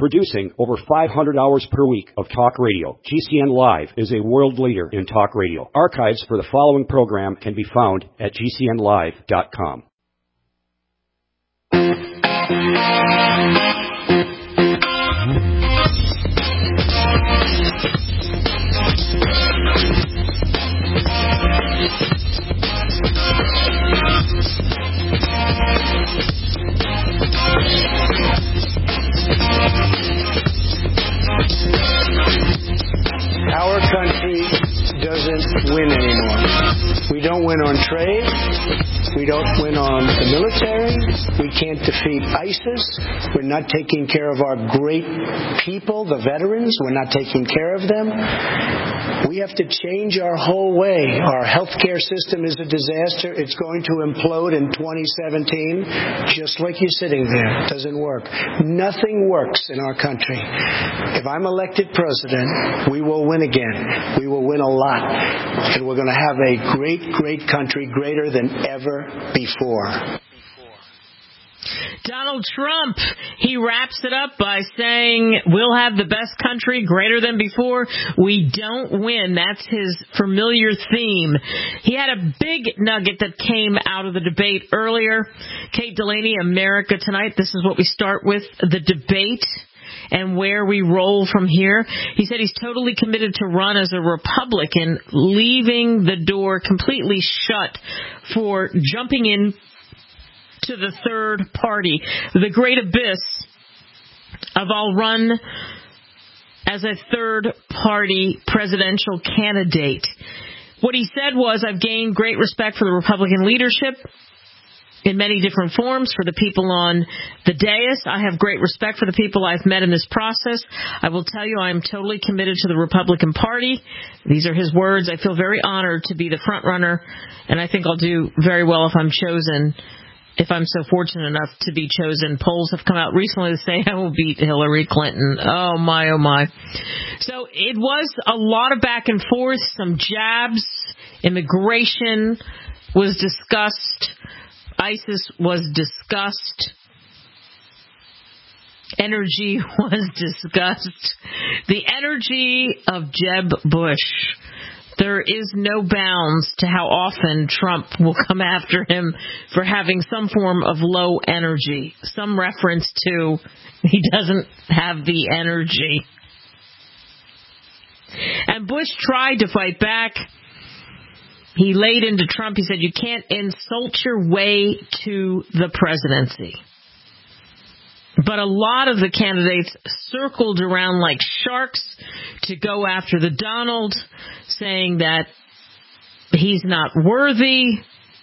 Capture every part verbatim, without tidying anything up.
Producing over five hundred hours per week of talk radio, G C N Live is a world leader in talk radio. Archives for the following program can be found at G C N live dot com. Our country doesn't win anymore. We don't win on trade. We don't win on the military. We can't defeat ISIS. We're not taking care of our great people, the veterans. We're not taking care of them. We have to change our whole way. Our healthcare system is a disaster. It's going to implode in twenty seventeen, just like you're sitting there. It doesn't work. Nothing works in our country. If I'm elected president, we will win again. We will win a lot. And we're going to have a great, great country, greater than ever before. Donald Trump, he wraps it up by saying, we'll have the best country greater than before. We don't win. That's his familiar theme. He had a big nugget that came out of the debate earlier. Kate Delaney, America Tonight. This is what we start with, the debate and where we roll from here. He said he's totally committed to run as a Republican, leaving the door completely shut for jumping in to the third party, the great abyss of I'll run as a third-party presidential candidate. What he said was, I've gained great respect for the Republican leadership in many different forms. For the people on the dais, I have great respect for the people I've met in this process. I will tell you I am totally committed to the Republican Party. These are his words. I feel very honored to be the front runner, and I think I'll do very well if I'm chosen. If I'm so fortunate enough to be chosen. Polls have come out recently to say I will beat Hillary Clinton. Oh, my, oh, my. So it was a lot of back and forth, some jabs. Immigration was discussed. ISIS was discussed. Energy was discussed. The energy of Jeb Bush. There is no bounds to how often Trump will come after him for having some form of low energy, some reference to he doesn't have the energy. And Bush tried to fight back. He laid into Trump. He said, you can't insult your way to the presidency. But a lot of the candidates circled around like sharks to go after the Donald, saying that he's not worthy,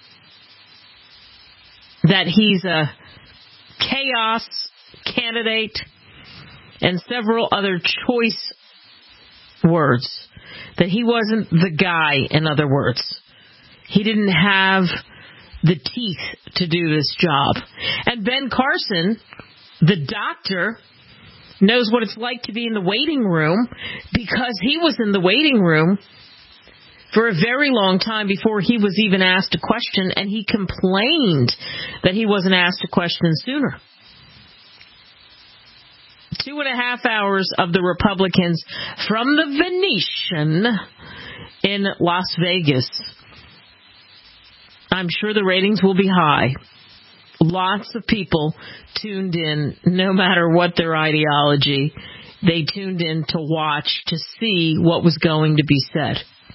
that he's a chaos candidate, and several other choice words. That he wasn't the guy, in other words. He didn't have the teeth to do this job. And Ben Carson, the doctor, knows what it's like to be in the waiting room because he was in the waiting room for a very long time before he was even asked a question, and he complained that he wasn't asked a question sooner. Two and a half hours of the Republicans from the Venetian in Las Vegas. I'm sure the ratings will be high. Lots of people tuned in, no matter what their ideology. They tuned in to watch, to see what was going to be said.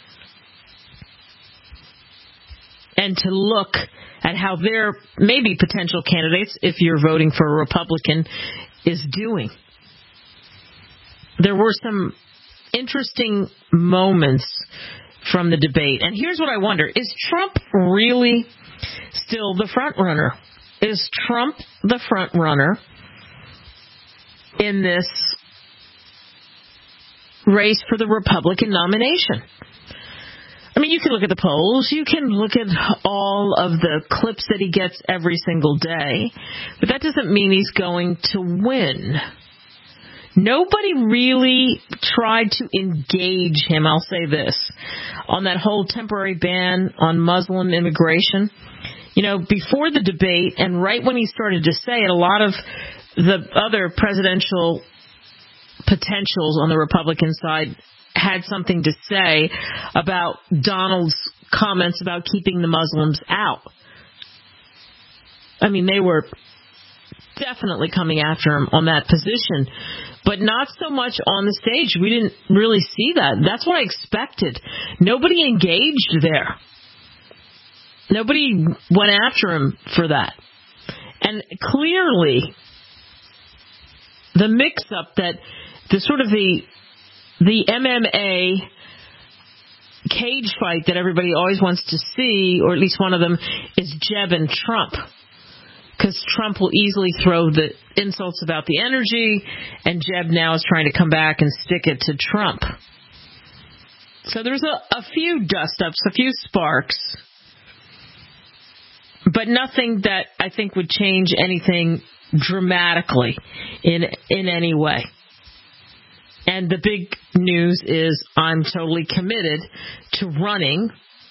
And to look at how their maybe potential candidates, if you're voting for a Republican, is doing. There were some interesting moments from the debate. And here's what I wonder. Is Trump really still the front runner? Is Trump the front runner in this race for the Republican nomination? I mean, you can look at the polls. You can look at all of the clips that he gets every single day. But that doesn't mean he's going to win. Nobody really tried to engage him, I'll say this, on that whole temporary ban on Muslim immigration. You know, before the debate and right when he started to say it, a lot of the other presidential potentials on the Republican side had something to say about Donald's comments about keeping the Muslims out. I mean, they were definitely coming after him on that position, but not so much on the stage. We didn't really see that. That's what I expected. Nobody engaged there. Nobody went after him for that. And clearly, the mix-up that the sort of the the M M A cage fight that everybody always wants to see, or at least one of them, is Jeb and Trump. Because Trump will easily throw the insults about the energy, and Jeb now is trying to come back and stick it to Trump. So there's a, a few dust-ups, a few sparks, but nothing that I think would change anything dramatically in in any way. And the big news is I'm totally committed to running.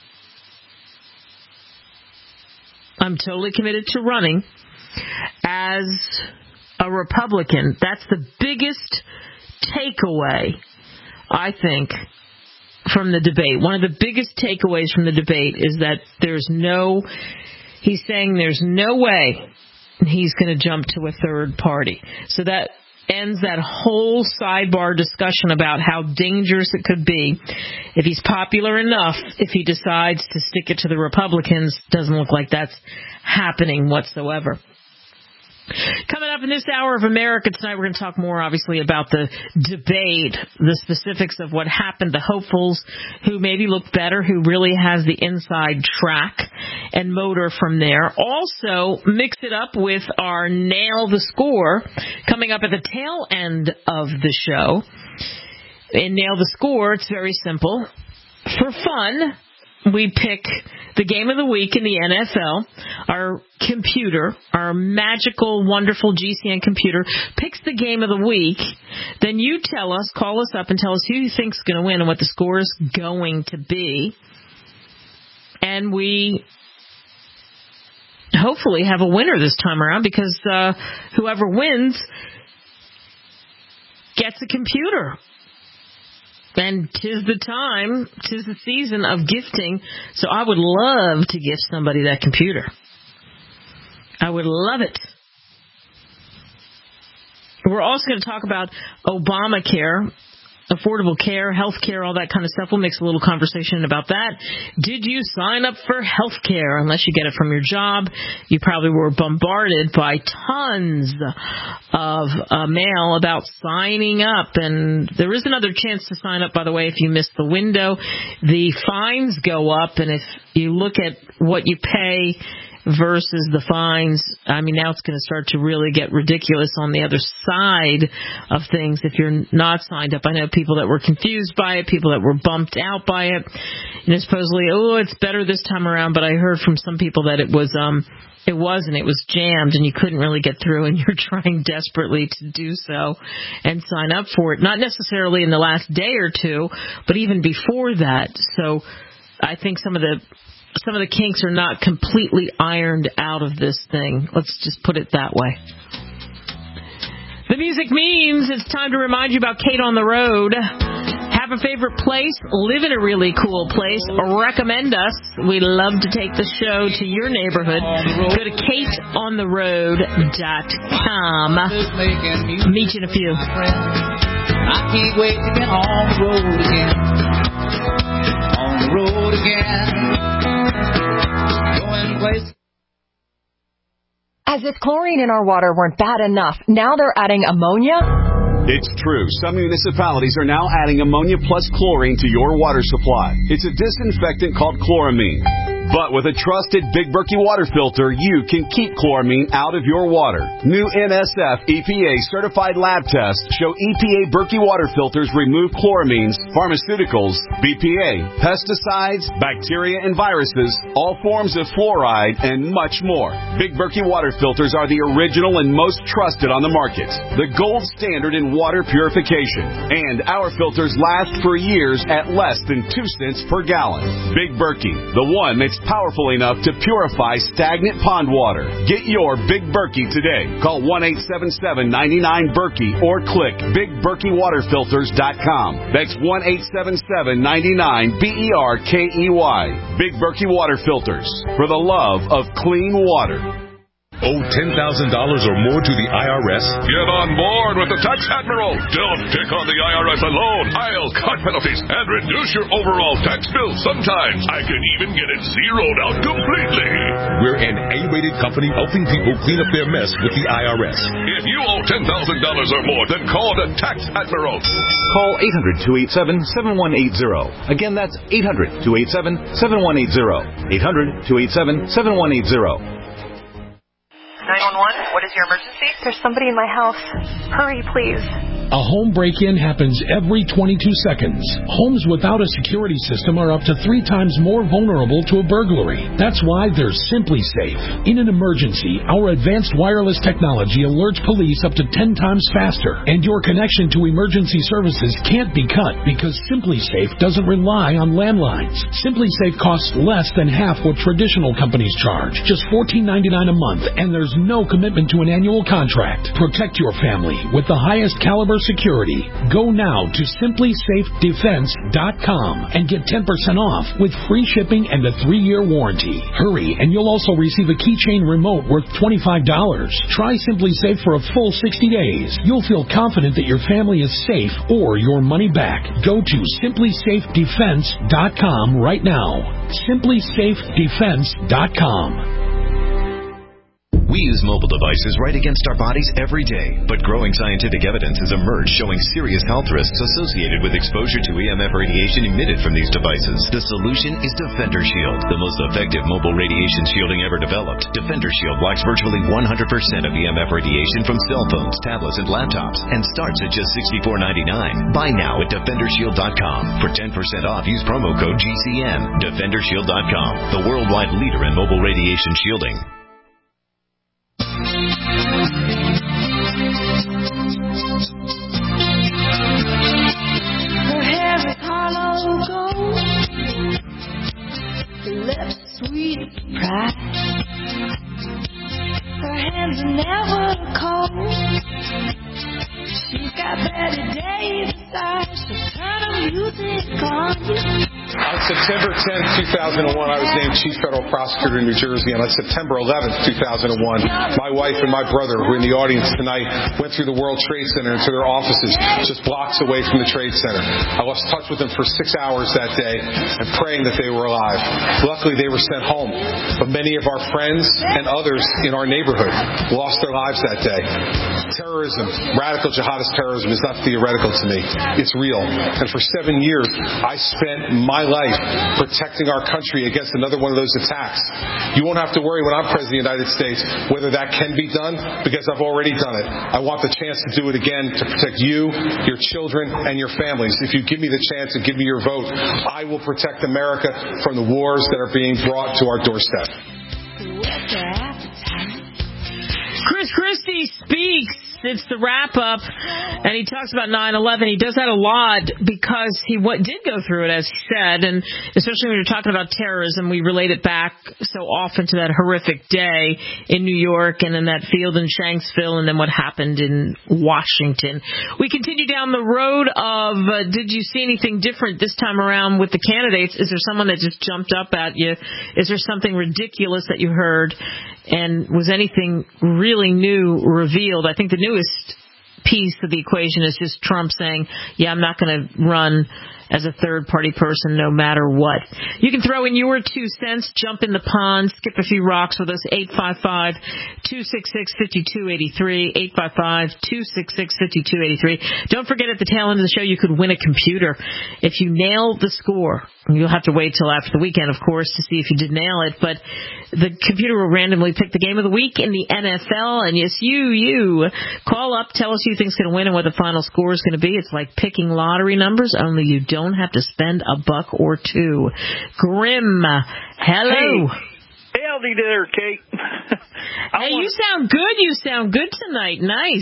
I'm totally committed to running as a Republican. That's the biggest takeaway, I think, from the debate. One of the biggest takeaways from the debate is that there's no, he's saying there's no way he's going to jump to a third party. So that ends that whole sidebar discussion about how dangerous it could be if he's popular enough, if he decides to stick it to the Republicans. Doesn't look like that's happening whatsoever. Coming up in this hour of America tonight, we're going to talk more, obviously, about the debate, the specifics of what happened, the hopefuls who maybe look better, who really has the inside track and motor from there. Also, mix it up with our Nail the Score coming up at the tail end of the show. In Nail the Score, it's very simple. For fun, we pick the game of the week in the N F L. Our computer, our magical, wonderful G C N computer, picks the game of the week. Then you tell us, call us up and tell us who you think's going to win and what the score is going to be. And we hopefully have a winner this time around, because uh, whoever wins gets a computer. And 'tis the time, 'tis the season of gifting, so I would love to gift somebody that computer. I would love it. We're also going to talk about Obamacare, affordable care, health care, all that kind of stuff. We'll mix a little conversation about that. Did you sign up for health care? Unless you get it from your job, you probably were bombarded by tons of uh, mail about signing up. And there is another chance to sign up, by the way, if you missed the window. The fines go up, and if you look at what you pay versus the fines, I mean, now it's going to start to really get ridiculous on the other side of things if you're not signed up. I know people that were confused by it, people that were bumped out by it. You know, supposedly, oh, it's better this time around, but I heard from some people that it was, um, it wasn't. It was jammed, and you couldn't really get through, and you're trying desperately to do so and sign up for it. Not necessarily in the last day or two, but even before that. So I think some of the Some of the kinks are not completely ironed out of this thing. Let's just put it that way. The music means it's time to remind you about Kate on the Road. Have a favorite place, live in a really cool place, recommend us. We love to take the show to your neighborhood. Go to kate on the road dot com. Meet you in a few. I can't wait to get on the road again. On the road again. As if chlorine in our water weren't bad enough, now they're adding ammonia? It's true. Some municipalities are now adding ammonia plus chlorine to your water supply. It's a disinfectant called chloramine. But with a trusted Big Berkey water filter, you can keep chloramine out of your water. New N S F E P A certified lab tests show E P A Berkey water filters remove chloramines, pharmaceuticals, B P A, pesticides, bacteria and viruses, all forms of fluoride, and much more. Big Berkey water filters are the original and most trusted on the market. The gold standard in water purification. And our filters last for years at less than two cents per gallon. Big Berkey, the one that's powerful enough to purify stagnant pond water. Get your Big Berkey today. Call one eight seven seven, nine nine, Berkey or click big berkey water filters dot com. That's one eight seven seven, nine nine, B E R K E Y. Big Berkey Water Filters, for the love of clean water. Owe ten thousand dollars or more to the I R S? Get on board with the Tax Admiral. Don't take on the I R S alone. I'll cut penalties and reduce your overall tax bill. Sometimes I can even get it zeroed out completely. We're an A-rated company helping people clean up their mess with the I R S. If you owe ten thousand dollars or more, then call the Tax Admiral. Call eight hundred, two eight seven, seven one eight zero. Again, that's eight hundred, two eight seven, seven one eight zero. eight hundred, two eight seven, seven one eight zero. nine one one, what is your emergency? There's somebody in my house. Hurry, please. A home break-in happens every twenty-two seconds. Homes without a security system are up to three times more vulnerable to a burglary. That's why they're Simply Safe. In an emergency, our advanced wireless technology alerts police up to ten times faster, and your connection to emergency services can't be cut because Simply Safe doesn't rely on landlines. Simply Safe costs less than half what traditional companies charge, just fourteen ninety-nine a month, and there's no commitment to an annual contract. Protect your family with the highest caliber security. Go now to simply safe defense dot com and get ten percent off with free shipping and a three-year warranty. Hurry, and you'll also receive a keychain remote worth twenty-five dollars. Try Simply Safe for a full sixty days. You'll feel confident that your family is safe or your money back. Go to simply safe defense dot com right now. simply safe defense dot com. We use mobile devices right against our bodies every day, but growing scientific evidence has emerged showing serious health risks associated with exposure to E M F radiation emitted from these devices. The solution is Defender Shield, the most effective mobile radiation shielding ever developed. Defender Shield blocks virtually one hundred percent of E M F radiation from cell phones, tablets, and laptops, and starts at just sixty-four ninety-nine. Buy now at defender shield dot com. For ten percent off, use promo code G C N. defender shield dot com, the worldwide leader in mobile radiation shielding. Her hair is hollow gold, her lips sweet pride. Her hands are never cold. She's got Betty Davis eyes. She'll turn the music on you. On September tenth, two thousand one, I was named Chief Federal Prosecutor in New Jersey, and on September eleventh, two thousand one, my wife and my brother, who are in the audience tonight, went through the World Trade Center into their offices just blocks away from the Trade Center. I lost touch with them for six hours that day and praying that they were alive. Luckily, they were sent home, but many of our friends and others in our neighborhood lost their lives that day. Terrorism, radical jihadist terrorism, is not theoretical to me. It's real. And for seven years, I spent my life protecting our country against another one of those attacks. You won't have to worry when I'm President of the United States whether that can be done, because I've already done it. I want the chance to do it again to protect you, your children, and your families. If you give me the chance and give me your vote, I will protect America from the wars that are being brought to our doorstep. Chris Christie speaks. It's the wrap-up, and he talks about nine eleven. He does that a lot because he what, did go through it, as he said, and especially when you're talking about terrorism, we relate it back so often to that horrific day in New York and in that field in Shanksville and then what happened in Washington. We continue down the road of, uh, did you see anything different this time around with the candidates? Is there someone that just jumped up at you? Is there something ridiculous that you heard? And was anything really new revealed? I think the newest piece of the equation is just Trump saying, yeah, I'm not going to run as a third-party person no matter what. You can throw in your two cents, jump in the pond, skip a few rocks with us, eight five five, two six six, five two eight three, eight five five, two six six, five two eight three. Don't forget at the tail end of the show you could win a computer. If you nail the score, you'll have to wait till after the weekend, of course, to see if you did nail it, but the computer will randomly pick the game of the week in the N F L, and yes, you, you, call up, tell us who you think's going to win and what the final score is going to be. It's like picking lottery numbers, only you don't have to spend a buck or two. Grim, hello. Hey, hey howdy there, Kate. Hey, wanna... you sound good. You sound good tonight. Nice.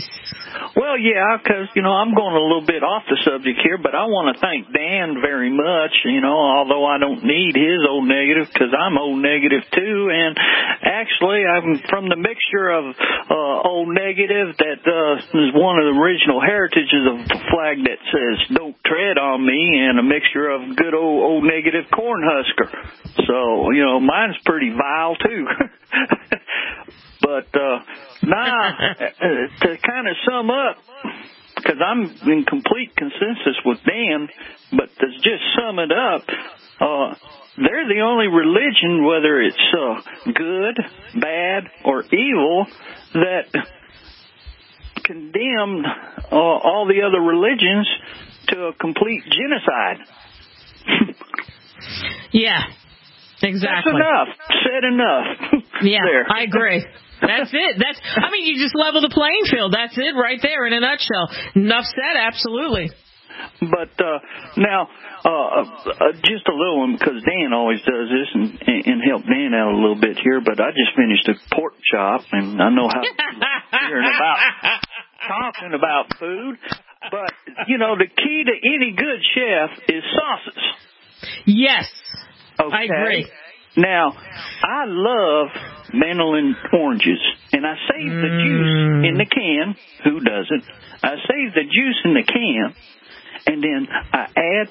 Well, yeah, because, you know, I'm going a little bit off the subject here, but I want to thank Dan very much, you know, although I don't need his old negative because I'm old negative too. And actually, I'm from the mixture of uh, old negative that uh, is one of the original heritages of the flag that says "Don't tread on me," and a mixture of good old old negative Cornhusker. So, you know, mine's pretty vile too. But uh, now, to kind of sum up, because I'm in complete consensus with Dan, but to just sum it up, uh, they're the only religion, whether it's uh, good, bad, or evil, that condemned uh, all the other religions to a complete genocide. Yeah, exactly. That's enough. Said enough. Yeah, there. I agree. That's it. That's. I mean, you just level the playing field. That's it right there in a nutshell. Enough said, absolutely. But uh, now, uh, uh, just a little one, because Dan always does this and, and help Dan out a little bit here, but I just finished a pork chop, and I know how hearing about talking about food. But, you know, the key to any good chef is sauces. Yes, okay. I agree. Now, I love mandolin oranges, and I save the mm. juice in the can. Who doesn't? I save the juice in the can, and then I add,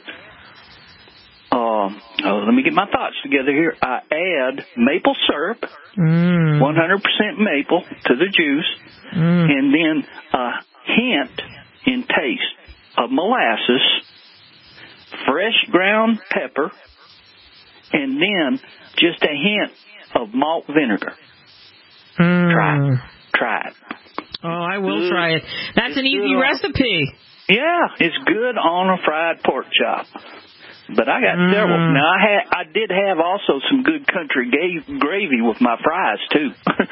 um, oh, let me get my thoughts together here. I add maple syrup, mm. one hundred percent maple to the juice, mm. and then a hint in taste of molasses, fresh ground pepper, and then just a hint of malt vinegar. Mm. Try it. Try it. Oh, I will good. try it. That's it's an easy recipe. Yeah, it's good on a fried pork chop. But I got mm. several. Now, I had, I did have also some good country ga- gravy with my fries, too.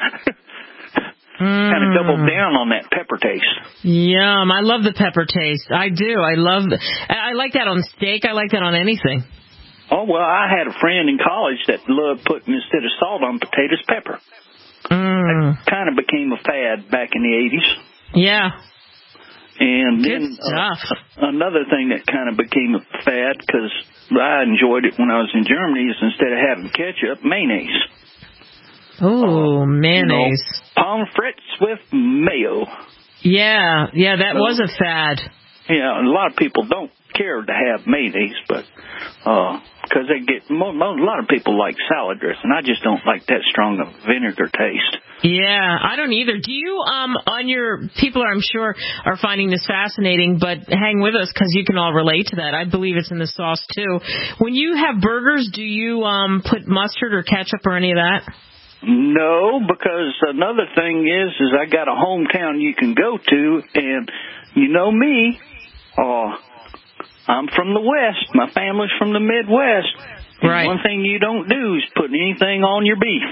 mm. Kind of doubled down on that pepper taste. Yum. I love the pepper taste. I do. I love I like that on steak. I like that on anything. Oh, well, I had a friend in college that loved putting, instead of salt on potatoes, pepper. Mm. That kind of became a fad back in the eighties. Yeah. And Good then stuff. Uh, another thing that kind of became a fad, because I enjoyed it when I was in Germany, is instead of having ketchup, mayonnaise. Oh, uh, mayonnaise. You know, pomfrets with mayo. Yeah, yeah, that so, was a fad. Yeah, a lot of people don't care to have mayonnaise, but uh, because they get mo- mo- a lot of people like salad dressing. I just don't like that strong of vinegar taste. Yeah, I don't either. Do you, um, on your, people I'm sure are finding this fascinating, but hang with us because you can all relate to that. I believe it's in the sauce too. When you have burgers, do you um, put mustard or ketchup or any of that? No, because another thing is, is I got a hometown you can go to, and you know me, uh, I'm from the West. My family's from the Midwest. And right. One thing you don't do is put anything on your beef.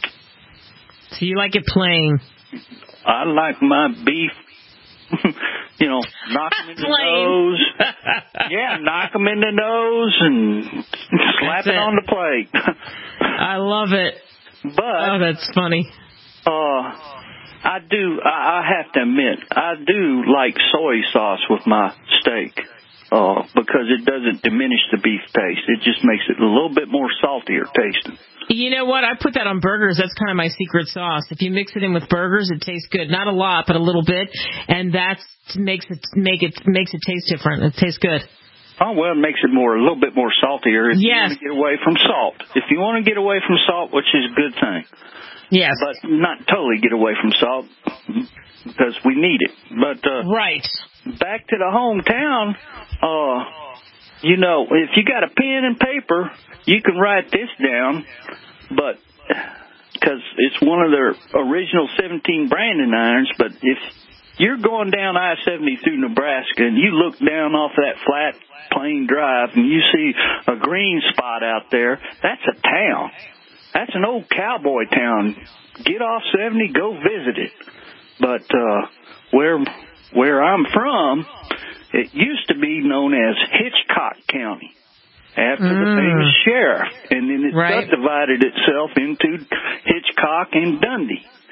So you like it plain? I like my beef, you know, knock them in the nose. Yeah, knock them in the nose and slap it, it on the plate. I love it. But oh, that's funny. Uh, I do. I, I have to admit, I do like soy sauce with my steak. Uh, because it doesn't diminish the beef taste. It just makes it a little bit more saltier tasting. You know what? I put that on burgers. That's kind of my secret sauce. If you mix it in with burgers, it tastes good. Not a lot, but a little bit, and that makes it make it makes it taste different. It tastes good. Oh, well, it makes it more a little bit more saltier if yes. you want to get away from salt. If you want to get away from salt, which is a good thing. Yes. But not totally get away from salt because we need it. But uh, right. Back to the hometown. Uh, you know, if you got a pen and paper, you can write this down, but because it's one of their original seventeen branding irons. But if you're going down I seventy through Nebraska and you look down off that flat plain drive and you see a green spot out there, that's a town. That's an old cowboy town. Get off seventy, go visit it. But uh, where where I'm from, it used to be known as Hitchcock County, after mm. the famous sheriff. And then it right. subdivided itself into Hitchcock and Dundee.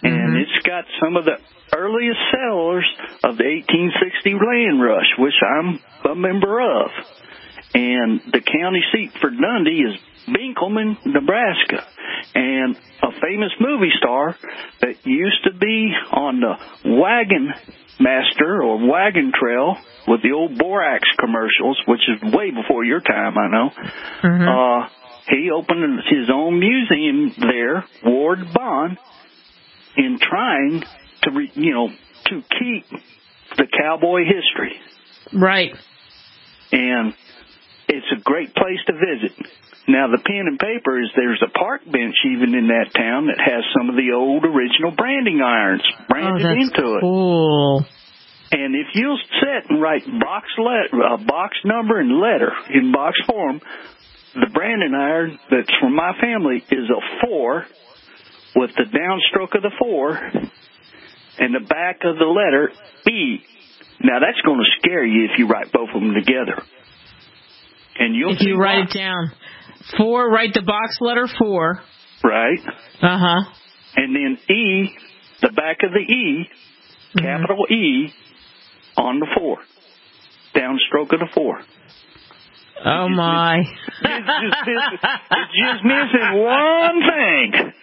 and mm-hmm. it's got some of the earliest settlers of the eighteen sixty land rush, which I'm a member of. And the county seat for Dundee is Binkleman, Nebraska. And a famous movie star that used to be on the Wagon Master or Wagon Trail with the old Borax commercials, which is way before your time, I know. Mm-hmm. Uh, he opened his own museum there, Ward Bond, in trying to, re, you know, to keep the cowboy history. Right. And it's a great place to visit. Now, the pen and paper is there's a park bench even in that town that has some of the old original branding irons branded oh, that's into it. Cool. And if you'll sit and write box letter, uh, box number and letter in box form, the branding iron that's from my family is a four with the downstroke of the four and the back of the letter E. Now, that's going to scare you if you write both of them together. And you'll if you why. write it down. Four, write the box letter four. Right. Uh-huh. And then E, the back of the E, mm-hmm. capital E, on the four. Downstroke of the four. Oh, it's my. Miss, it's, just missing, it's just missing one thing.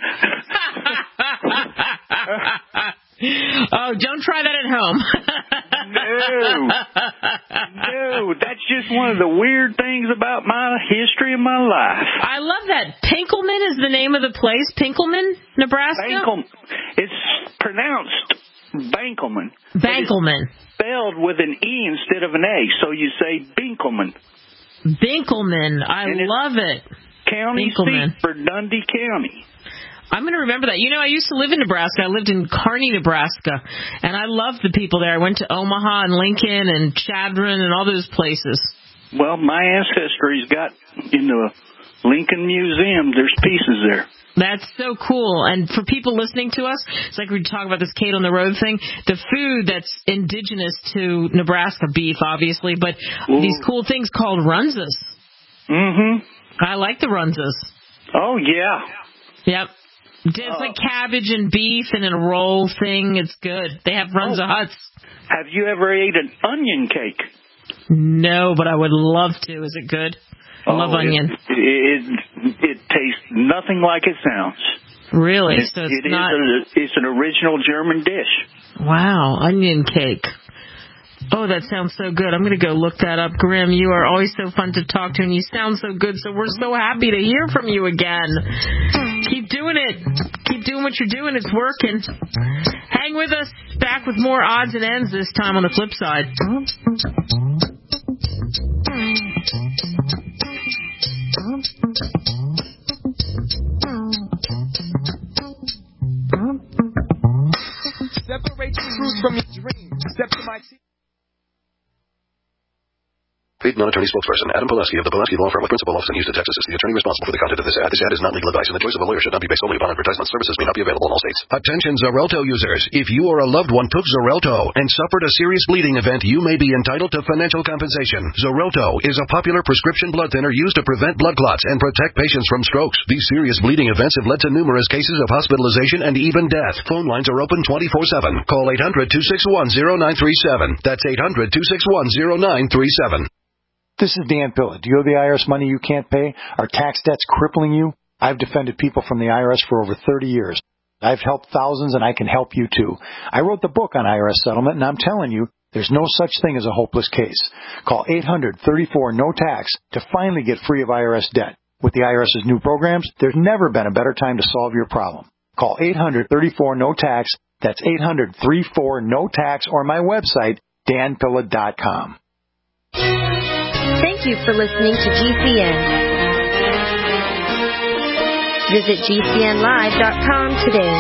Oh, don't try that at home. No. No, that's just one of the weird things about my history of my life. I love that. Pinkelman is the name of the place. Pinkelman, Nebraska? Bankel, it's pronounced Bankelman. Bankelman. Spelled with an E instead of an A, so you say Binkelman. Binkelman. I and love it. County Binkelman. seat for Dundee County. I'm going to remember that. You know, I used to live in Nebraska. I lived in Kearney, Nebraska, and I loved the people there. I went to Omaha and Lincoln and Chadron and all those places. Well, my ancestry's got in the Lincoln Museum. There's pieces there. That's so cool. And for people listening to us, it's like we talk about this Kate on the Road thing, the food that's indigenous to Nebraska, beef, obviously, but Ooh. These cool things called runzas. Mm-hmm. I like the runzas. Oh, yeah. Yep. It's uh, like cabbage and beef and in a roll thing. It's good. They have runza oh. huts. Have you ever ate an onion cake? No, but I would love to. Is it good? I oh, love onion. It, it, it tastes nothing like it sounds. Really? It, so it's it not... is a, it's an original German dish. Wow, onion cake. Oh, that sounds so good. I'm going to go look that up. Grim, you are always so fun to talk to, and you sound so good, so we're so happy to hear from you again. Keep doing it. Keep doing what you're doing. It's working. Hang with us. Back with more odds and ends this time on the flip side. Separate the truth from your dream. Step to my seat. Paid non-attorney spokesperson Adam Pulaski of the Pulaski Law Firm with principal office in Houston, Texas is the attorney responsible for the content of this ad. This ad is not legal advice, and the choice of a lawyer should not be based solely upon advertisement. Services may not be available in all states. Attention Xarelto users. If you or a loved one took Xarelto and suffered a serious bleeding event, you may be entitled to financial compensation. Xarelto is a popular prescription blood thinner used to prevent blood clots and protect patients from strokes. These serious bleeding events have led to numerous cases of hospitalization and even death. Phone lines are open twenty-four seven. Call eight hundred, two six one, zero nine three seven. That's eight hundred, two six one, zero nine three seven. This is Dan Pilla. Do you owe the I R S money you can't pay? Are tax debts crippling you? I've defended people from the I R S for over thirty years. I've helped thousands, and I can help you too. I wrote the book on I R S settlement, and I'm telling you, there's no such thing as a hopeless case. Call eight hundred, thirty-four, no tax to finally get free of I R S debt. With the IRS's new programs, there's never been a better time to solve your problem. Call eight hundred, thirty-four, no tax. That's eight hundred, thirty-four, no tax, or my website, dan pilla dot com. Thank you for listening to G C N. Visit G C N live dot com today.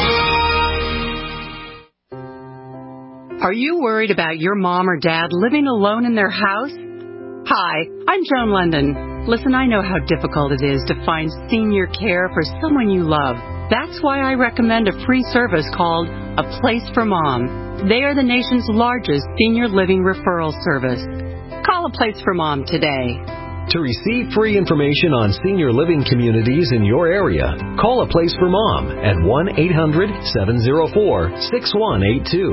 Are you worried about your mom or dad living alone in their house? Hi, I'm Joan London. Listen, I know how difficult it is to find senior care for someone you love. That's why I recommend a free service called A Place for Mom. They are the nation's largest senior living referral service. Call A Place for Mom today. To receive free information on senior living communities in your area, call A Place for Mom at one eight hundred seven oh four six one eight two.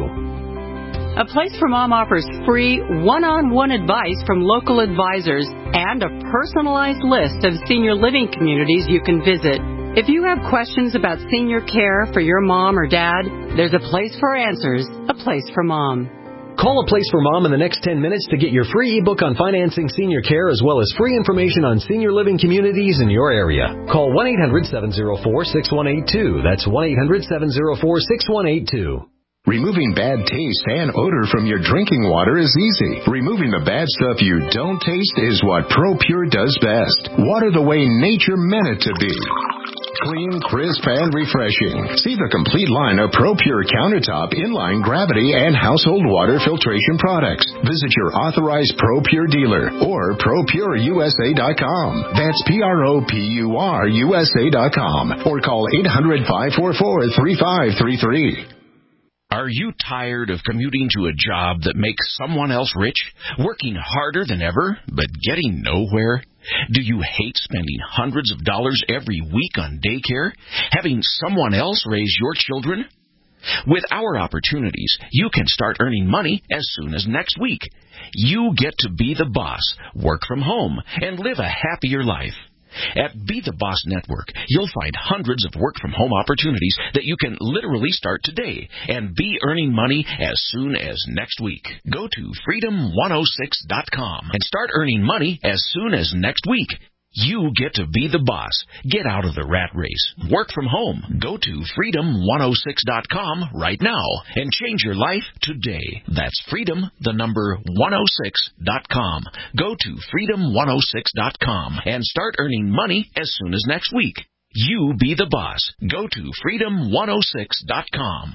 A Place for Mom offers free one-on-one advice from local advisors and a personalized list of senior living communities you can visit. If you have questions about senior care for your mom or dad, there's a place for answers, A Place for Mom. Call A Place for Mom in the next ten minutes to get your free ebook on financing senior care as well as free information on senior living communities in your area. Call one eight hundred seven oh four six one eight two. That's one eight hundred seven oh four six one eight two. Removing bad taste and odor from your drinking water is easy. Removing the bad stuff you don't taste is what ProPure does best. Water the way nature meant it to be. Clean, crisp, and refreshing. See the complete line of ProPure countertop, inline, gravity, and household water filtration products. Visit your authorized ProPure dealer or Pro Pure U S A dot com. That's P R O P U R U S A dot com. Or call eight hundred five four four three five three three. Are you tired of commuting to a job that makes someone else rich, working harder than ever, but getting nowhere? Do you hate spending hundreds of dollars every week on daycare, having someone else raise your children? With our opportunities, you can start earning money as soon as next week. You get to be the boss, work from home, and live a happier life. At Be the Boss Network, you'll find hundreds of work-from-home opportunities that you can literally start today and be earning money as soon as next week. Go to freedom one oh six dot com and start earning money as soon as next week. You get to be the boss. Get out of the rat race. Work from home. Go to freedom one oh six dot com right now and change your life today. That's freedom, the number one oh six dot com. Go to freedom one oh six dot com and start earning money as soon as next week. You be the boss. Go to freedom one oh six dot com.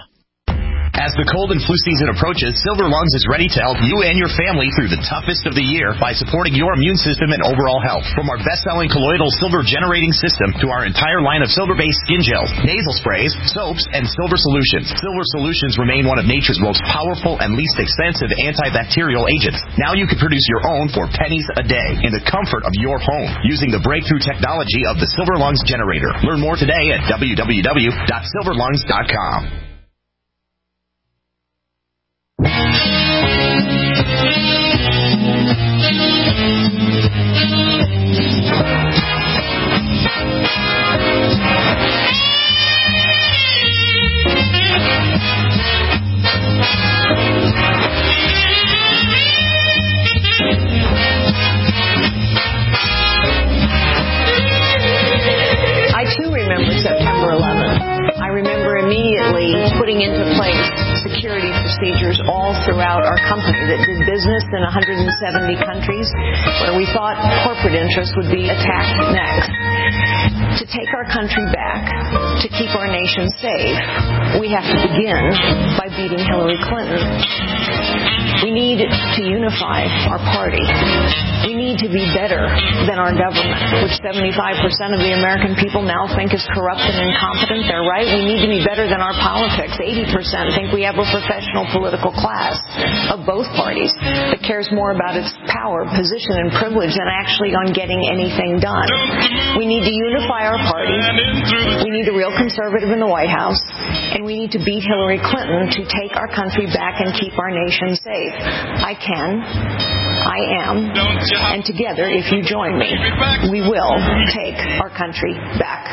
As the cold and flu season approaches, Silver Lungs is ready to help you and your family through the toughest of the year by supporting your immune system and overall health. From our best-selling colloidal silver generating system to our entire line of silver-based skin gels, nasal sprays, soaps, and silver solutions, Silver Solutions remain one of nature's most powerful and least expensive antibacterial agents. Now you can produce your own for pennies a day in the comfort of your home using the breakthrough technology of the Silver Lungs generator. Learn more today at w w w dot silver lungs dot com. I too remember September eleventh. I remember immediately putting into place security procedures all throughout our company that did business in one hundred seventy countries where we thought corporate interests would be attacked next. To take our country back, to keep our nation safe, we have to begin by beating Hillary Clinton. We need to unify our party. We need to be better than our government, which seventy-five percent of the American people now think is corrupt and incompetent. They're right. We need to be better than our politics. eighty percent think we have a professional political class of both parties that cares more about its power, position, and privilege than actually on getting anything done. We need to unify our party. We need a real conservative in the White House. And we need to beat Hillary Clinton to take our country back and keep our nation safe. I can. I am. And together, if you join me, we will take our country back.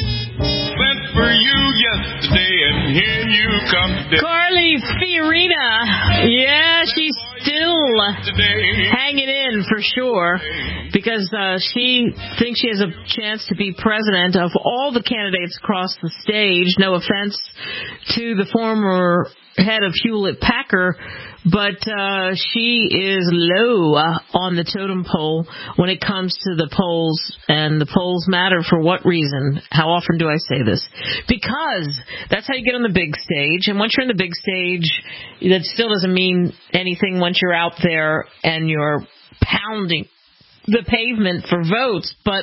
Went for you yesterday, and here you come today. Carly Fiorina. Yeah, she's still hanging in for sure because uh, she thinks she has a chance to be president of all the candidates across the stage. No offense to the former head of Hewlett Packard, but uh, she is low uh, on the totem pole when it comes to the polls, and the polls matter for what reason? How often do I say this? Because that's how you get on the big stage, and once you're on the big stage, that still doesn't mean anything once you're out there and you're pounding the pavement for votes, but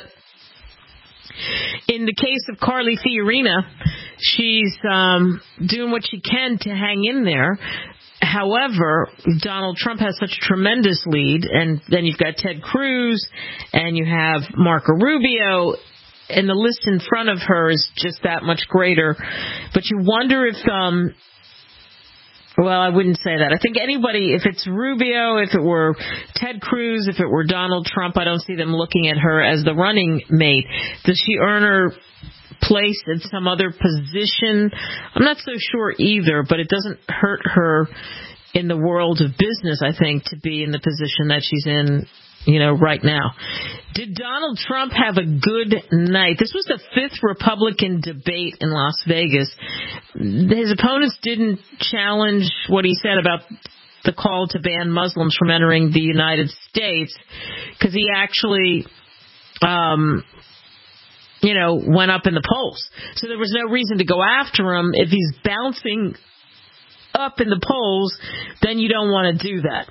in the case of Carly Fiorina, she's um, doing what she can to hang in there. However, Donald Trump has such a tremendous lead, and then you've got Ted Cruz, and you have Marco Rubio, and the list in front of her is just that much greater. But you wonder if, um, well, I wouldn't say that. I think anybody, if it's Rubio, if it were Ted Cruz, if it were Donald Trump, I don't see them looking at her as the running mate. Does she earn her place in some other position? I'm not so sure either, but it doesn't hurt her in the world of business, I think, to be in the position that she's in, you know, right now. Did Donald Trump have a good night? This was the fifth Republican debate in Las Vegas. His opponents didn't challenge what he said about the call to ban Muslims from entering the United States, because he actually, um, you know, went up in the polls. So there was no reason to go after him. If he's bouncing up in the polls, then you don't want to do that.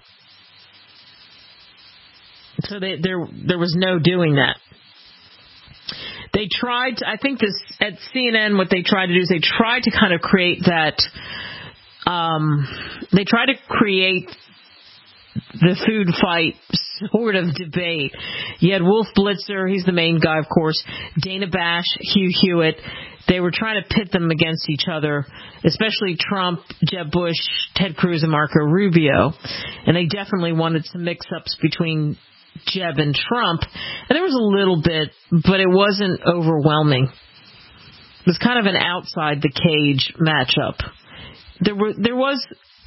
So they, there there was no doing that. They tried to, I think this at C N N, what they tried to do is they tried to kind of create that, um, they tried to create the food fight sort of debate. You had Wolf Blitzer, he's the main guy, of course, Dana Bash, Hugh Hewitt. They were trying to pit them against each other, especially Trump, Jeb Bush, Ted Cruz, and Marco Rubio. And they definitely wanted some mix-ups between Jeb and Trump. And there was a little bit, but it wasn't overwhelming. It was kind of an outside-the-cage matchup. There were there was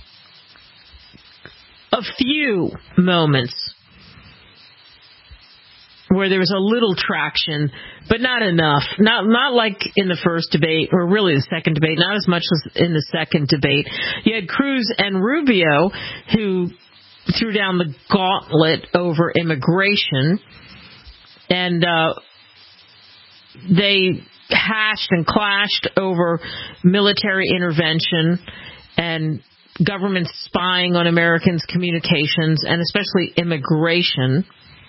a few moments where there was a little traction, but not enough. Not not like in the first debate, or really the second debate, not as much as in the second debate. You had Cruz and Rubio, who threw down the gauntlet over immigration, and uh, they hashed and clashed over military intervention and government spying on Americans' communications, and especially immigration.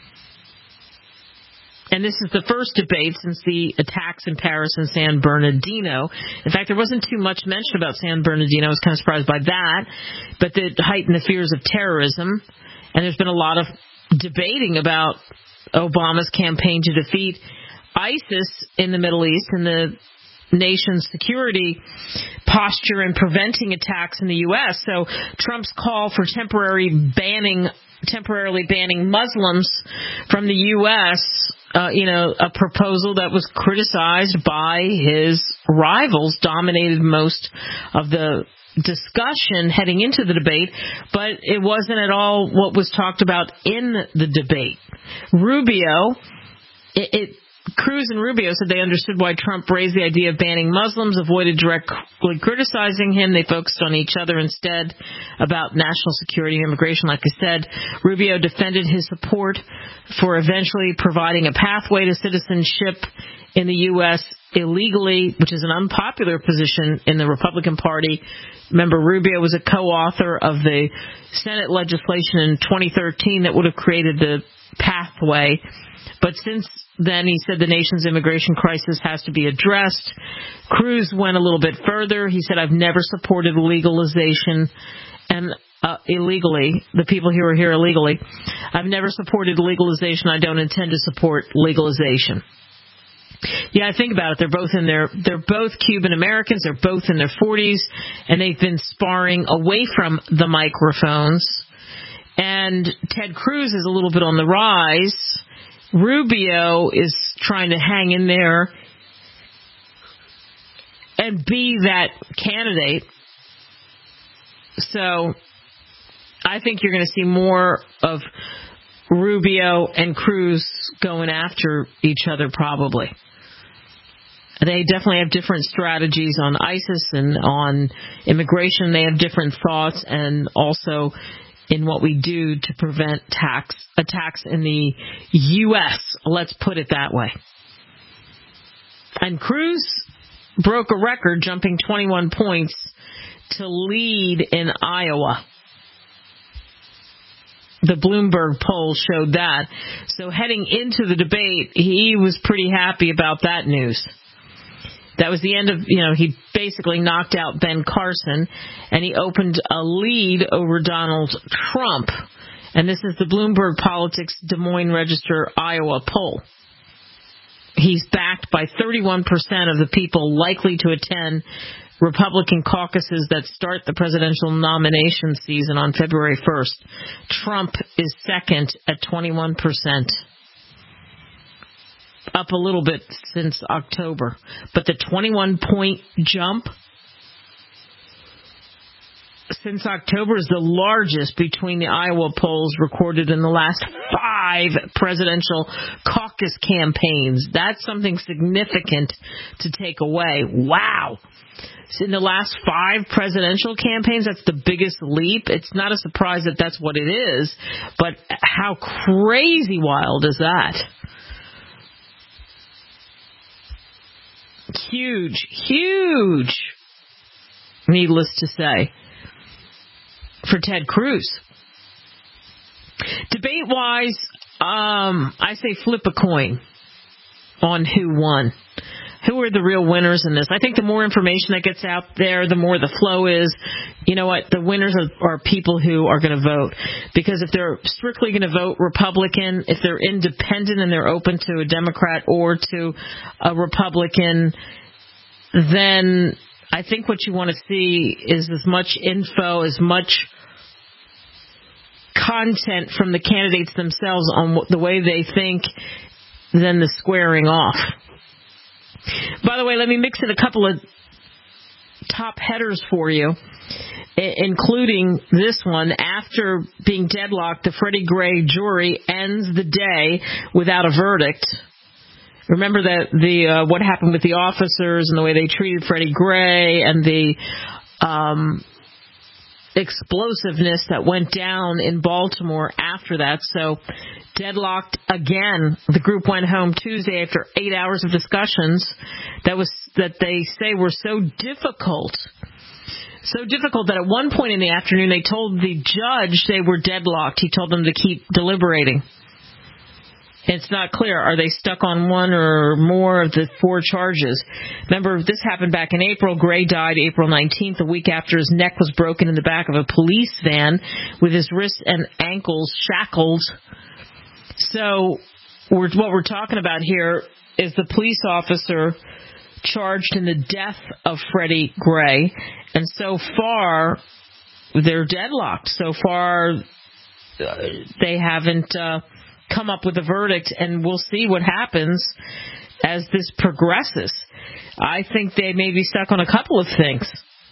And this is the first debate since the attacks in Paris and San Bernardino. In fact, there wasn't too much mentioned about San Bernardino. I was kind of surprised by that. But the heightened the fears of terrorism. And there's been a lot of debating about Obama's campaign to defeat ISIS in the Middle East and the nation's security posture in preventing attacks in the U S. So Trump's call for temporary banning, temporarily banning Muslims from the U S, uh, you know, a proposal that was criticized by his rivals, dominated most of the discussion heading into the debate, but it wasn't at all what was talked about in the debate. Rubio, it, it Cruz and Rubio said they understood why Trump raised the idea of banning Muslims, avoided directly criticizing him. They focused on each other instead about national security and immigration. Like I said, Rubio defended his support for eventually providing a pathway to citizenship in the U S illegally, which is an unpopular position in the Republican Party. Remember, Rubio was a co-author of the Senate legislation in twenty thirteen that would have created the pathway. But since then, he said the nation's immigration crisis has to be addressed. Cruz went a little bit further. He said, I've never supported legalization and uh, illegally, the people who are here illegally. I've never supported legalization. I don't intend to support legalization. Yeah, I think about it. They're both in their, they're both Cuban Americans. They're both in their forties, and they've been sparring away from the microphones. And Ted Cruz is a little bit on the rise. Rubio is trying to hang in there and be that candidate. So I think you're going to see more of Rubio and Cruz going after each other probably. They definitely have different strategies on ISIS and on immigration. They have different thoughts, and also in what we do to prevent tax attacks in the U S. Let's put it that way. And Cruz broke a record, jumping twenty-one points to lead in Iowa. The Bloomberg poll showed that. So heading into the debate, he was pretty happy about that news. That was the end of, you know, he basically knocked out Ben Carson, and he opened a lead over Donald Trump. And this is the Bloomberg Politics Des Moines Register Iowa poll. He's backed by thirty-one percent of the people likely to attend Republican caucuses that start the presidential nomination season on February first. Trump is second at twenty-one percent. Up a little bit since October. But the twenty-one point jump since October is the largest between the Iowa polls recorded in the last five presidential caucus campaigns. That's something significant to take away. Wow. In the last five presidential campaigns, that's the biggest leap. It's not a surprise that that's what it is, but how crazy wild is that? Huge, huge, needless to say, for Ted Cruz. Debate-wise, um, I say flip a coin on who won. Who are the real winners in this? I think the more information that gets out there, the more the flow is. You know what? The winners are, are people who are going to vote. Because if they're strictly going to vote Republican, if they're independent and they're open to a Democrat or to a Republican, then I think what you want to see is as much info, as much content from the candidates themselves on the way they think than the squaring off. By the way, let me mix in a couple of top headers for you, including this one. After being deadlocked, the Freddie Gray jury ends the day without a verdict. Remember that the uh, what happened with the officers and the way they treated Freddie Gray and the um, explosiveness that went down in Baltimore after that. So deadlocked again. The group went home Tuesday after eight hours of discussions that was that they say were so difficult. So difficult that at one point in the afternoon they told the judge they were deadlocked. He told them to keep deliberating. It's not clear. Are they stuck on one or more of the four charges? Remember, this happened back in April. Gray died April nineteenth, a week after his neck was broken in the back of a police van with his wrists and ankles shackled. So we're, what we're talking about here is the police officer charged in the death of Freddie Gray. And so far, they're deadlocked. So far, uh, they haven't uh, come up with a verdict, and we'll see what happens as this progresses. I think they may be stuck on a couple of things.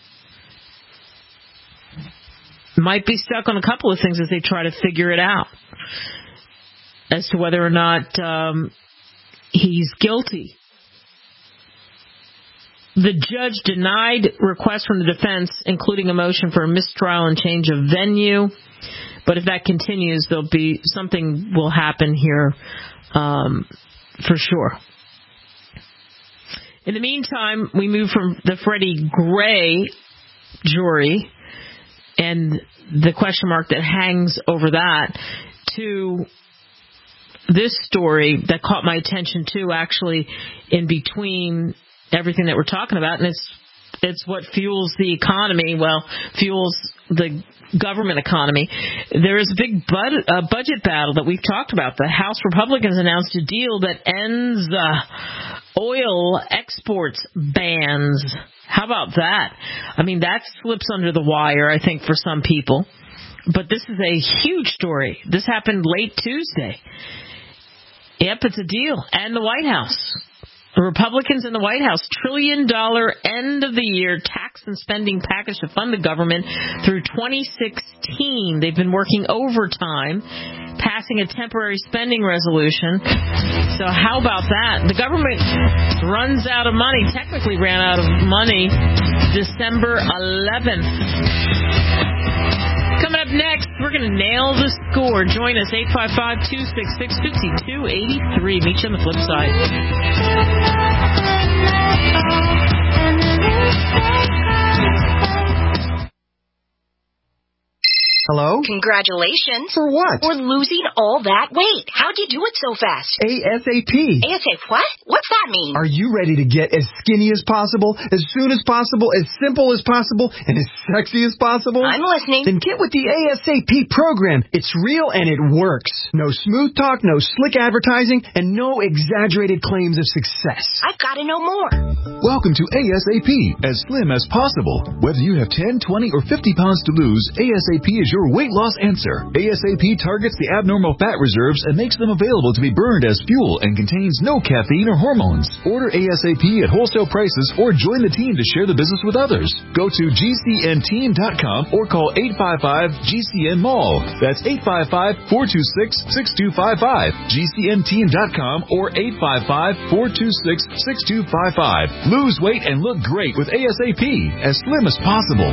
Might be stuck on a couple of things as they try to figure it out as to whether or not um, he's guilty. The judge denied requests from the defense, including a motion for a mistrial and change of venue. But if that continues, there'll be something will happen here um, for sure. In the meantime, we move from the Freddie Gray jury and the question mark that hangs over that to this story that caught my attention too, actually, in between everything that we're talking about, and it's it's what fuels the economy, well, fuels the government economy. There is a big bud- uh, budget battle that we've talked about. The House Republicans announced a deal that ends uh, oil exports bans. How about that? I mean, that slips under the wire, I think, for some people. But this is a huge story. This happened late Tuesday. Yep, it's a deal. And the White House. The Republicans in the White House, trillion dollar end of the year tax and spending package to fund the government through twenty sixteen. They've been working overtime, passing a temporary spending resolution. So how about that? The government runs out of money, technically ran out of money December eleventh. Coming up next, we're going to nail the score. Join us, eight five five, two six six, five two eight three. Meet you on the flip side. Hello? Congratulations. For what? For losing all that weight. How'd you do it so fast? ASAP. ASAP what? What's that mean? Are you ready to get as skinny as possible, as soon as possible, as simple as possible, and as sexy as possible? I'm listening. Then get with the ASAP program. It's real and it works. No smooth talk, no slick advertising, and no exaggerated claims of success. I've got to know more. Welcome to ASAP, as slim as possible. Whether you have ten, twenty, or fifty pounds to lose, ASAP is your weight loss answer. ASAP targets the abnormal fat reserves and makes them available to be burned as fuel and contains no caffeine or hormones. Order ASAP at wholesale prices or join the team to share the business with others. Go to G C N team dot com or call eight five five G C N mall. That's eight five five, four two six, six two five five. G C N team dot com or eight five five, four two six, six two five five. Lose weight and look great with ASAP, as slim as possible.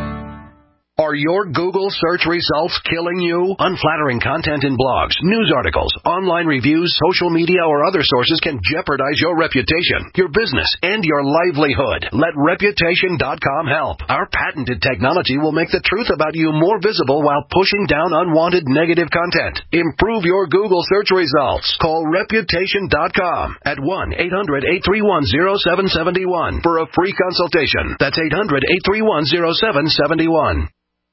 Are your Google search results killing you? Unflattering content in blogs, news articles, online reviews, social media, or other sources can jeopardize your reputation, your business, and your livelihood. Let Reputation dot com help. Our patented technology will make the truth about you more visible while pushing down unwanted negative content. Improve your Google search results. Call Reputation dot com at one eight hundred, eight three one, zero seven seven one for a free consultation. That's eight hundred, eight three one, zero seven seven one.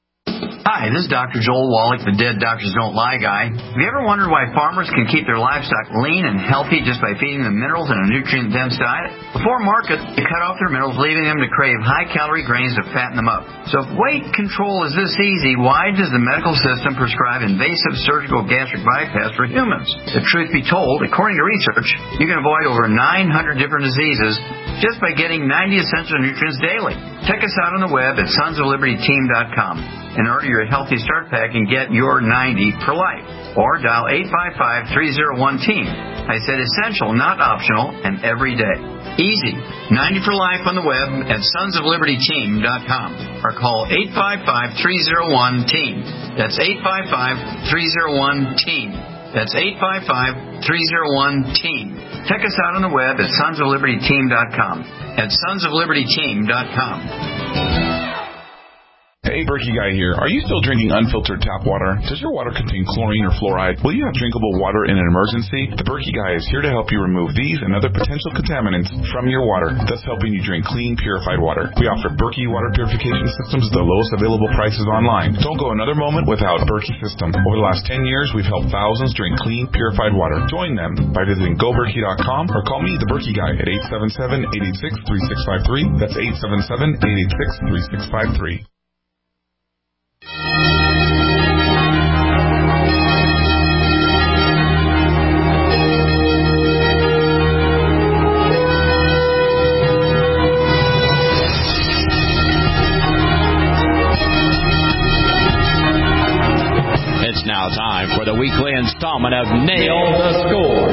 Hi, this is Doctor Joel Wallach, the Dead Doctors Don't Lie guy. Have you ever wondered why farmers can keep their livestock lean and healthy just by feeding them minerals and a nutrient-dense diet? Before market, they cut off their minerals, leaving them to crave high-calorie grains to fatten them up. So if weight control is this easy, why does the medical system prescribe invasive surgical gastric bypass for humans? The truth be told, according to research, you can avoid over nine hundred different diseases just by getting ninety essential nutrients daily. Check us out on the web at sons of liberty team dot com and order your Healthy Start Pack and get your ninety for life. Or dial eight five five, three oh one, team. I said essential, not optional, and every day. Easy. ninety for life on the web at sons of liberty team dot com or call eight five five, three oh one, team. That's eight five five, three oh one, team. That's eight five five, three oh one, team. Check us out on the web at sons of liberty team dot com. At sons of liberty team dot com. Hey, Berkey Guy here. Are you still drinking unfiltered tap water? Does your water contain chlorine or fluoride? Will you have drinkable water in an emergency? The Berkey Guy is here to help you remove these and other potential contaminants from your water, thus helping you drink clean, purified water. We offer Berkey water purification systems at the lowest available prices online. Don't go another moment without Berkey system. Over the last ten years, we've helped thousands drink clean, purified water. Join them by visiting go berkey dot com or call me, the Berkey Guy, at eight seven seven, eight eight six, three six five three. That's eight seven seven, eight eight six, three six five three. It's now time for the weekly installment of Nail the Score.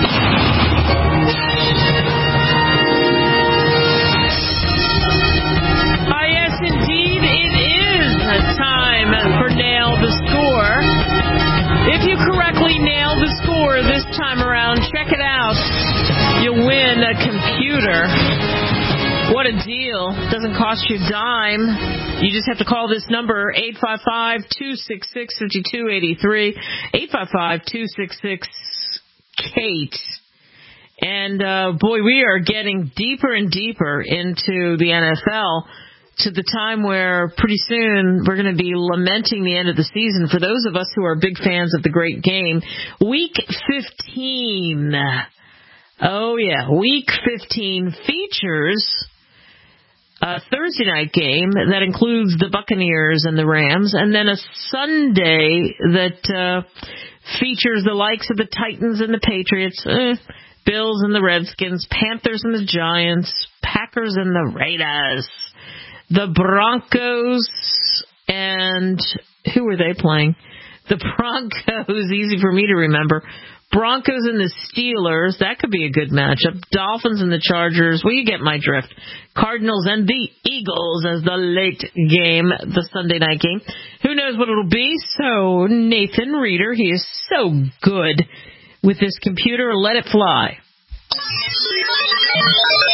Ah, yes, indeed, it is time for Nail the Score. If you correctly nail the score this time around, check it out. You'll win a computer. What a deal. Doesn't cost you a dime. You just have to call this number, eight five five, two six six, five two eight three, eight five five, two six six, Kate. And, uh, boy, we are getting deeper and deeper into the N F L to the time where pretty soon we're going to be lamenting the end of the season. For those of us who are big fans of the great game, Week fifteen. Oh, yeah. Week fifteen features a Thursday night game that includes the Buccaneers and the Rams, and then a Sunday that uh, features the likes of the Titans and the Patriots, eh, Bills and the Redskins, Panthers and the Giants, Packers and the Raiders, the Broncos, and who were they playing? The Broncos, easy for me to remember. Broncos and the Steelers, that could be a good matchup. Dolphins and the Chargers, well, you get my drift. Cardinals and the Eagles as the late game, the Sunday night game. Who knows what it'll be? So, Nathan Reeder, he is so good with this computer. Let it fly.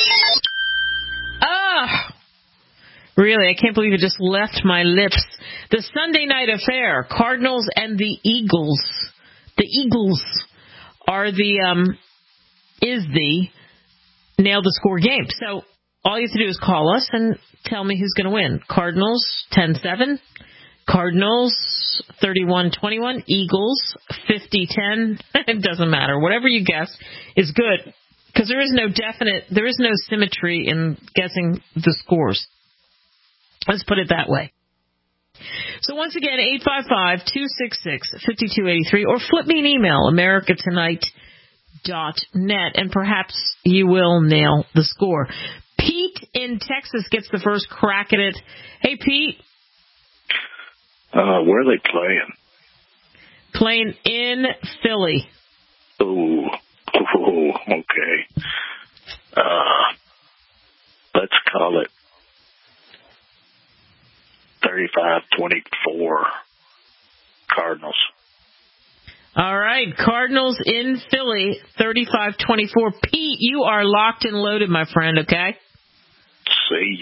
Ah! Really, I can't believe it just left my lips. The Sunday night affair, Cardinals and the Eagles. The Eagles are the, um, is the nail the score game. So all you have to do is call us and tell me who's going to win. Cardinals ten seven, Cardinals thirty-one twenty-one, Eagles fifty ten. It doesn't matter. Whatever you guess is good, because there is no definite, there is no symmetry in guessing the scores. Let's put it that way. So once again, eight five five, two six six, five two eight three, or flip me an email, america tonight dot net, and perhaps you will nail the score. Pete in Texas gets the first crack at it. Hey, Pete. Uh, where are they playing? Playing in Philly. Oh, oh okay. Uh, let's call it thirty-five twenty-four Cardinals. All right, Cardinals in Philly, thirty-five twenty-four. Pete, you are locked and loaded, my friend, okay? See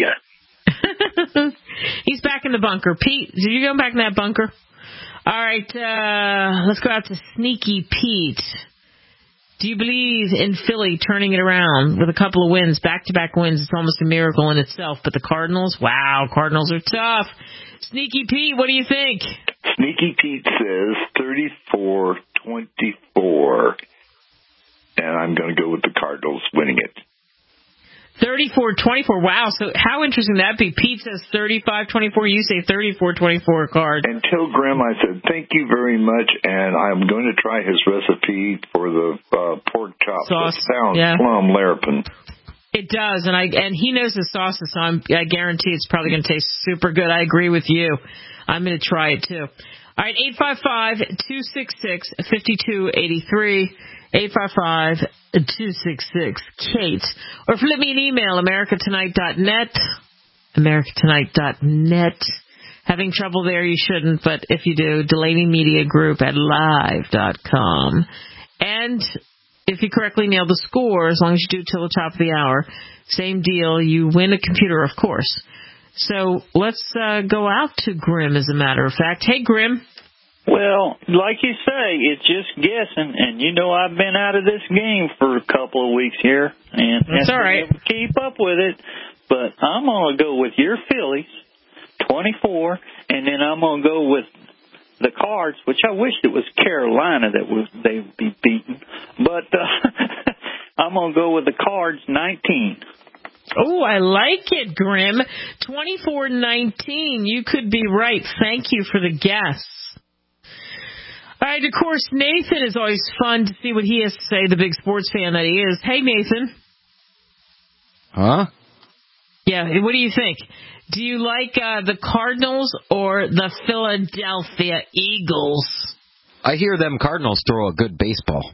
ya. He's back in the bunker. Pete, did you go back in that bunker? All right, uh, let's go out to Sneaky Pete. Do you believe in Philly turning it around with a couple of wins, back-to-back wins? It's almost a miracle in itself. But the Cardinals, wow, Cardinals are tough. Sneaky Pete, what do you think? Sneaky Pete says thirty-four twenty-four, and I'm going to go with the Cardinals winning it. thirty-four twenty-four, wow. So how interesting that be? Pete says thirty-five twenty-four, you say thirty-four twenty-four card. And tell Grim I said thank you very much, and I'm going to try his recipe for the uh, pork chop. Sauce. That sounds Yeah. plum larapin. It does, and I and he knows the sauces, so I'm, I guarantee it's probably going to taste super good. I agree with you. I'm going to try it too. All right, eight five five, two six six, five two eight three, eight five five, two six six, Kate. Or flip me an email, america tonight dot net, america tonight dot net. Having trouble there, you shouldn't, but if you do, Delaney Media Group at live dot com. And if you correctly nail the score, as long as you do till the top of the hour, same deal, you win a computer, of course. So let's uh, go out to Grim, as a matter of fact. Hey, Grim. Well, like you say, it's just guessing, and you know I've been out of this game for a couple of weeks here, and that's all right. Able to keep up with it. But I'm going to go with your Phillies, twenty-four, and then I'm going to go with the Cards, which I wish it was Carolina that was they would be beaten, but uh, I'm going to go with the Cards, nineteen. Oh, I like it, Grim. twenty-four nineteen. You could be right. Thank you for the guess. All right, of course, Nathan is always fun to see what he has to say, the big sports fan that he is. Hey, Nathan. Huh? Yeah, what do you think? Do you like uh, the Cardinals or the Philadelphia Eagles? I hear them Cardinals throw a good baseball.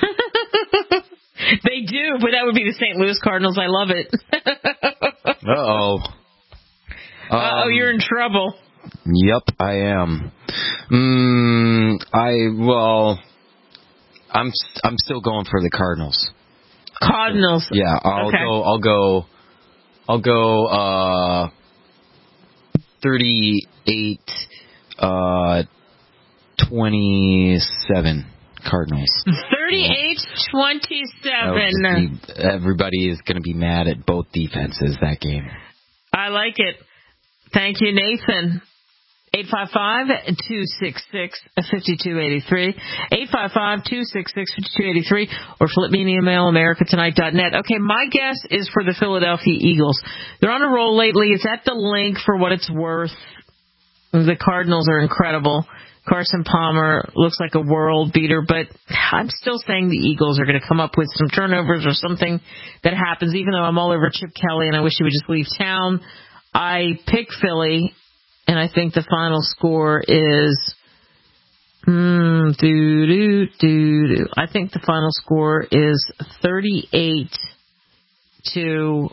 They do, but that would be the Saint Louis Cardinals. I love it. Uh-oh. Um, Uh-oh, you're in trouble. Yep, I am. Mm, I, well, I'm I'm still going for the Cardinals. Cardinals. Yeah, I'll okay. go, I'll go, I'll go, uh, thirty-eight, uh, twenty-seven Cardinals. thirty-eight twenty-seven. Everybody is going to be mad at both defenses that game. I like it. Thank you, Nathan. eight five five, two six six, five two eight three, eight five five, two six six, five two eight three, or flip me an email, america tonight dot net. Okay, my guess is for the Philadelphia Eagles. They're on a roll lately. It's at the link for what it's worth. The Cardinals are incredible. Carson Palmer looks like a world beater, but I'm still saying the Eagles are going to come up with some turnovers or something that happens, even though I'm all over Chip Kelly and I wish he would just leave town. I pick Philly, and I think the final score is mm, doo doo doo doo. I think the final score is thirty-eight to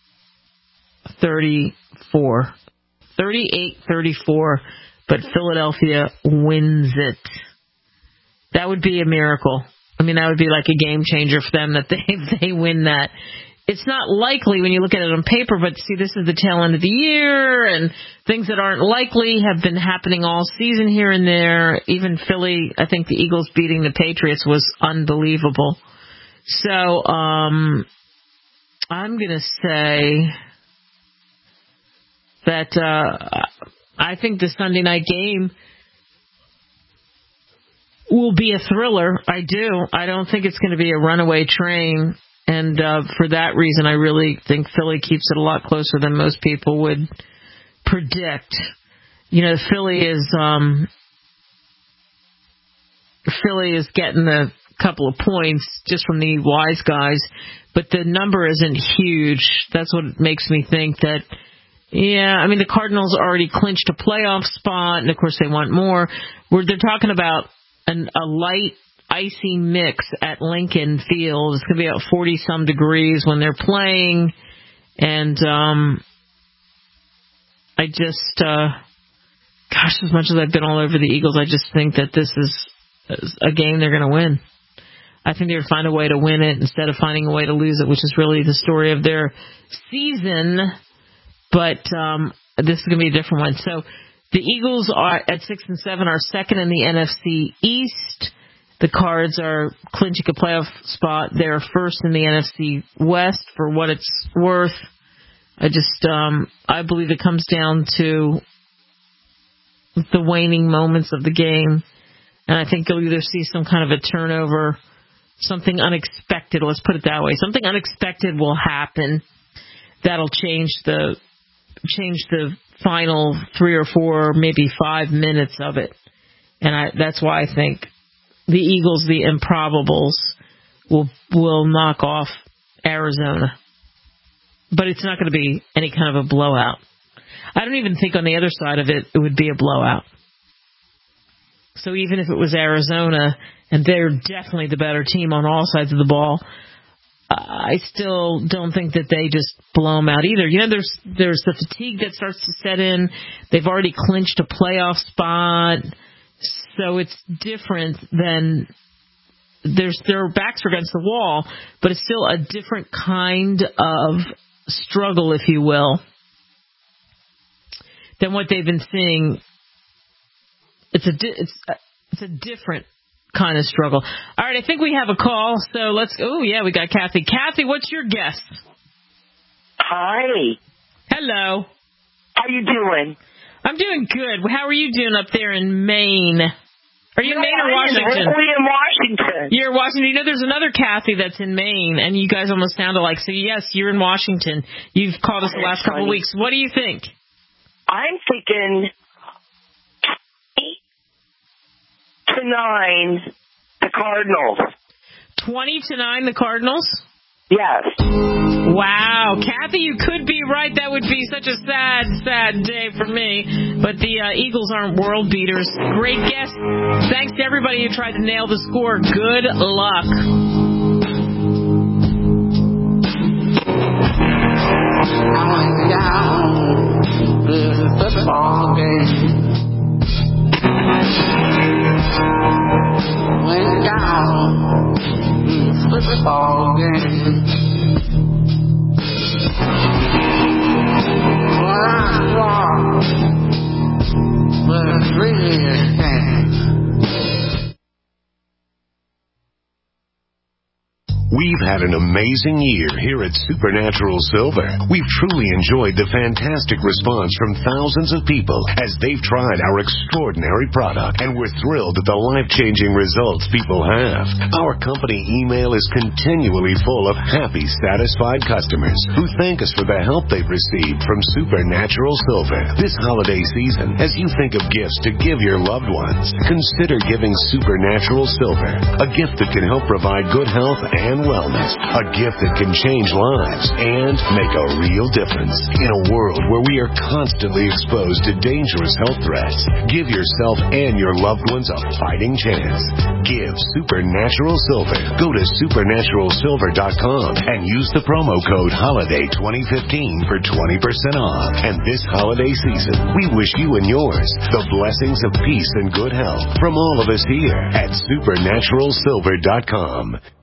thirty-four. thirty-eight thirty-four, but Philadelphia wins it. That would be a miracle. I mean, that would be like a game changer for them that they they win that. it's not likely when you look at it on paper, but see, this is the tail end of the year, and things that aren't likely have been happening all season here and there. Even Philly, I think the Eagles beating the Patriots was unbelievable. So, um, I'm going to say that uh, I think the Sunday night game will be a thriller. I do. I don't think it's going to be a runaway train. And uh, for that reason, I really think Philly keeps it a lot closer than most people would predict. You know, Philly is um, Philly is getting a couple of points just from the wise guys, but the number isn't huge. That's what makes me think that, yeah, I mean, the Cardinals already clinched a playoff spot, and of course they want more. Where they're talking about an, a light, icy mix at Lincoln Field. It's going to be about forty-some degrees when they're playing, and um, I just, uh, gosh, as much as I've been all over the Eagles, I just think that this is a game they're going to win. I think they're going to find a way to win it instead of finding a way to lose it, which is really the story of their season. But um, this is going to be a different one. So the Eagles are at six and seven, are second in the N F C East. The Cards are clinching a playoff spot. They're first in the N F C West for what it's worth. I just, um, I believe it comes down to the waning moments of the game. And I think you'll either see some kind of a turnover, something unexpected, let's put it that way. Something unexpected will happen that'll change the, change the final three or four, maybe five minutes of it. And I, that's why I think the Eagles, the improbables, will will knock off Arizona. But it's not going to be any kind of a blowout. I don't even think on the other side of it, it would be a blowout. So even if it was Arizona, and they're definitely the better team on all sides of the ball, I still don't think that they just blow them out either. You know, there's there's the fatigue that starts to set in. They've already clinched a playoff spot. So it's different than there's their backs are against the wall, but it's still a different kind of struggle, if you will, than what they've been seeing. It's a it's a, it's a different kind of struggle. All right, I think we have a call, so let's. Oh yeah, we got Kathy. Kathy, what's your guess? Hi. Hello. How you doing? I'm doing good. How are you doing up there in Maine? Are you in Maine or Washington? We're in Washington. You're in Washington. You know, there's another Kathy that's in Maine, and you guys almost sound alike. So, yes, you're in Washington. You've called us the last couple of weeks. What do you think? I'm thinking twenty to nine, the Cardinals. twenty to nine, the Cardinals? Yes. Wow. Kathy, you could be right. That would be such a sad, sad day for me. But the uh, Eagles aren't world beaters. Great guess. Thanks to everybody who tried to nail the score. Good luck. I went down to the football game. Went down to the football game. Well, I lost, but it's really a shame. We've had an amazing year here at Supernatural Silver. We've truly enjoyed the fantastic response from thousands of people as they've tried our extraordinary product, and we're thrilled at the life-changing results people have. Our company email is continually full of happy, satisfied customers who thank us for the help they've received from Supernatural Silver. This holiday season, as you think of gifts to give your loved ones, consider giving Supernatural Silver, a gift that can help provide good health and wellness, a gift that can change lives and make a real difference. In a world where we are constantly exposed to dangerous health threats, give yourself and your loved ones a fighting chance. Give Supernatural Silver. Go to supernatural silver dot com and use the promo code HOLIDAY twenty fifteen for twenty percent off. And this holiday season, we wish you and yours the blessings of peace and good health from all of us here at supernatural silver dot com.